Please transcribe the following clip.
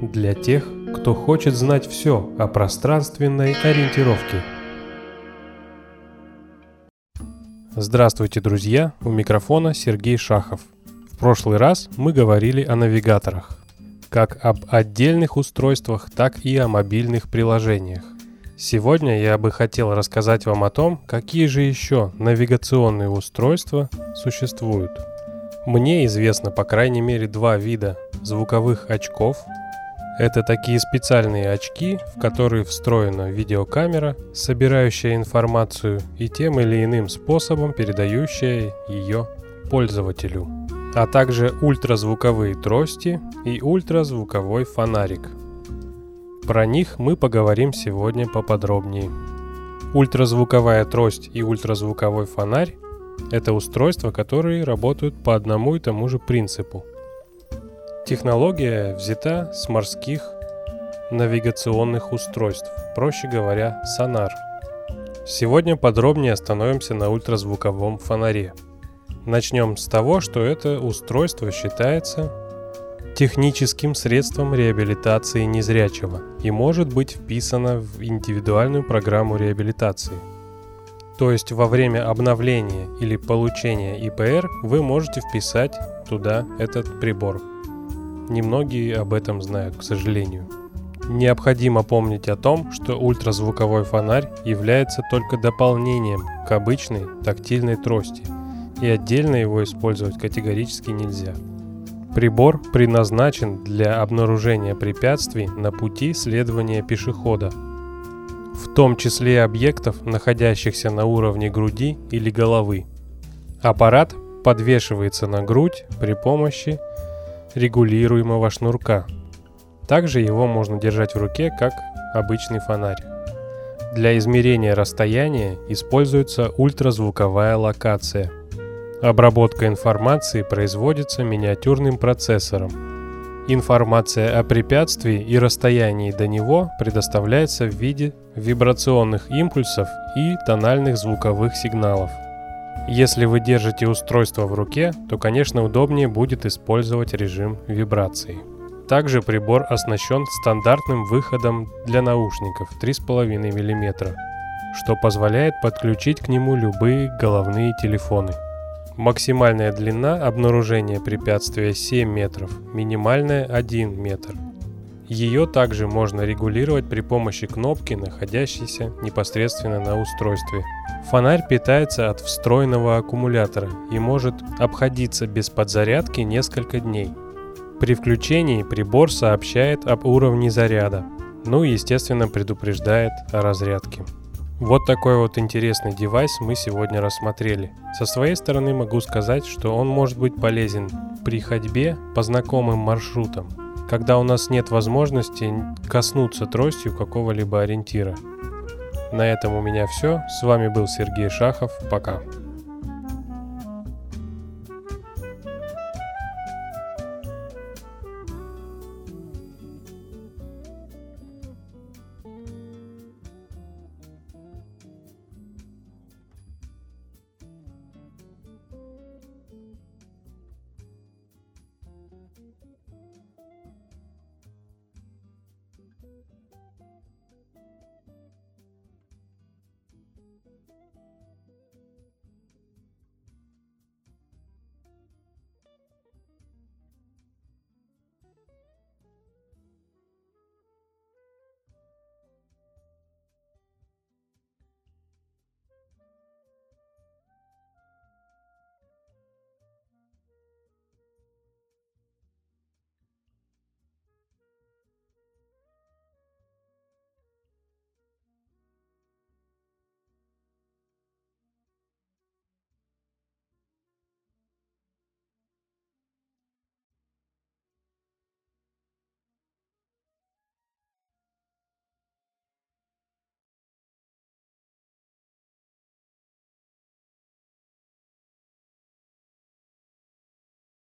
для тех, кто хочет знать все о пространственной ориентировке. Здравствуйте, друзья! У микрофона Сергей Шахов. В прошлый раз мы говорили о навигаторах, как об отдельных устройствах, так и о мобильных приложениях. Сегодня я бы хотел рассказать вам о том, какие же еще навигационные устройства существуют. Мне известно по крайней мере два вида звуковых очков. Это такие специальные очки, в которые встроена видеокамера, собирающая информацию и тем или иным способом передающая ее пользователю, а также ультразвуковые трости и ультразвуковой фонарик. Про них мы поговорим сегодня поподробнее. Ультразвуковая трость и ультразвуковой фонарь – это устройства, которые работают по одному и тому же принципу. Технология взята с морских навигационных устройств, проще говоря, сонар. Сегодня подробнее остановимся на ультразвуковом фонаре. Начнем с того, что это устройство считается техническим средством реабилитации незрячего и может быть вписано в индивидуальную программу реабилитации. То есть во время обновления или получения ИПР вы можете вписать туда этот прибор. Немногие об этом знают, к сожалению. Необходимо помнить о том, что ультразвуковой фонарь является только дополнением к обычной тактильной трости, и отдельно его использовать категорически нельзя. Прибор предназначен для обнаружения препятствий на пути следования пешехода, в том числе объектов, находящихся на уровне груди или головы. Аппарат подвешивается на грудь при помощи регулируемого шнурка. Также его можно держать в руке, как обычный фонарь. Для измерения расстояния используется ультразвуковая локация. Обработка информации производится миниатюрным процессором. Информация о препятствии и расстоянии до него предоставляется в виде вибрационных импульсов и тональных звуковых сигналов. Если вы держите устройство в руке, то, конечно, удобнее будет использовать режим вибрации. Также прибор оснащен стандартным выходом для наушников 3,5 мм, что позволяет подключить к нему любые головные телефоны. Максимальная длина обнаружения препятствия 7 метров, минимальная 1 метр. Ее также можно регулировать при помощи кнопки, находящейся непосредственно на устройстве. Фонарь питается от встроенного аккумулятора и может обходиться без подзарядки несколько дней. При включении прибор сообщает об уровне заряда, ну и, естественно, предупреждает о разрядке. Вот такой вот интересный девайс мы сегодня рассмотрели. Со своей стороны могу сказать, что он может быть полезен при ходьбе по знакомым маршрутам, когда у нас нет возможности коснуться тростью какого-либо ориентира. На этом у меня все. С вами был Сергей Шахов. Пока.